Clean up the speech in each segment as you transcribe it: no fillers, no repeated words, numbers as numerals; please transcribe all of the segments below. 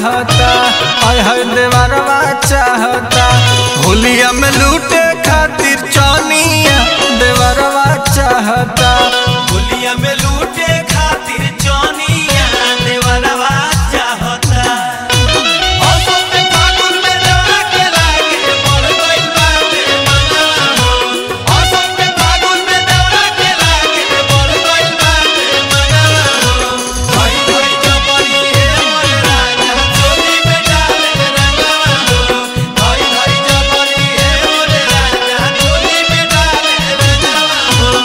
चाहता, आय हाय देवरवा चाहता। होलिया में लूटे खातिर चनिया देवरवा चाहता, होलिया में लूटे खातिर चनिया देवरवा चाहता। औसत में फागुन में देवरा के लागे बढ़ गइल बाटे मनवा हो। औसत में फागुन में देवरा के लागे बढ़ गइल बाटे मनवा हो। भाई भाई जबरी हे मोरे राजा चोली में डाले रंगवा हो। भाई भाई जबरी हे मोरे राजा चोली में डाले रंगवा हो।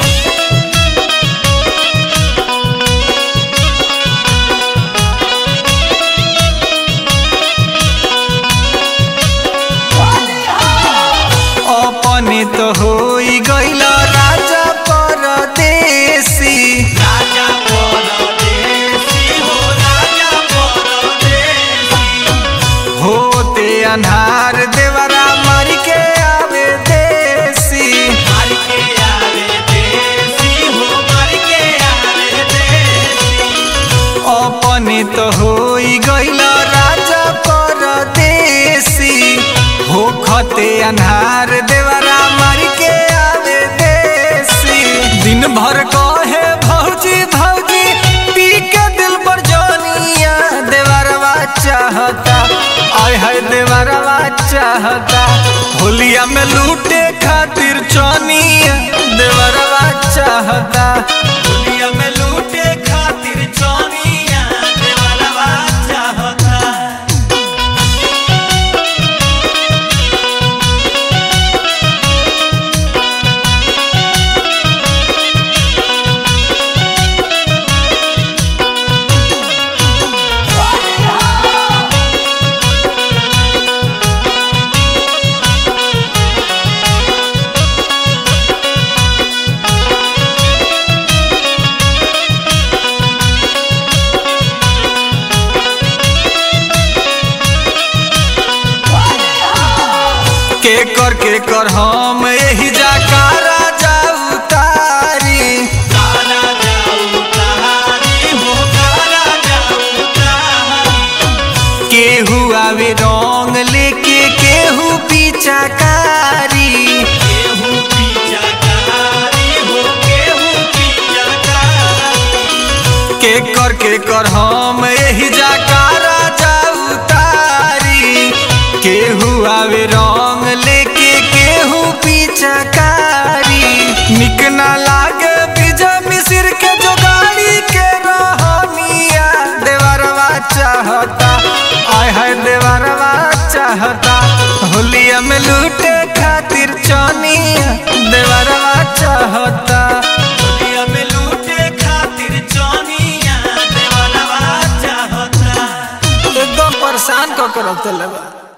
अपने तो होई गइल राजा परदेसी। राजा परदेसी हो राजा परदेसी। होते अन्हार देवरा मार के आवे देसी। मार के आवे देसी हो मार के आवे देसी। अपने तो होई गइल राजा परदेसी। होखते अन्हार देवरा मार के आवे देसी। दिन भर कहे भौजी भौजी पी के दिल पर जनिया देवरवा चाहता, आय हाय देवरवा चाहता। होलिया में लूटे खातिर चनिया देवरवा चाहता, होलिया में लूटे खातिर चनिया देवरवा चाहता। के कर हम यही जाकारा जाऊ तारी। कारा जाऊ तारी हो कारा जाऊ तारी। केहू आवे रंग लेके केहू पीछाकारी। केहू पीछाकारी हो केहू पीछाकारी। के कर हम यही जाकारा जाऊ तारी। केहू आवे रंग लेके केहू पीछाकारी। निक ना लागे बीजा मिसिर के जोगाड़ी के रहनिया देवरवा चाहता, आय हाय देवरवा चाहता। होलिया में लूटे खातिर चनिया देवरवा चाहता, होलिया में लूटे खातिर चनिया देवरवा चाहता। एकदम परेशान क के रख देले बा।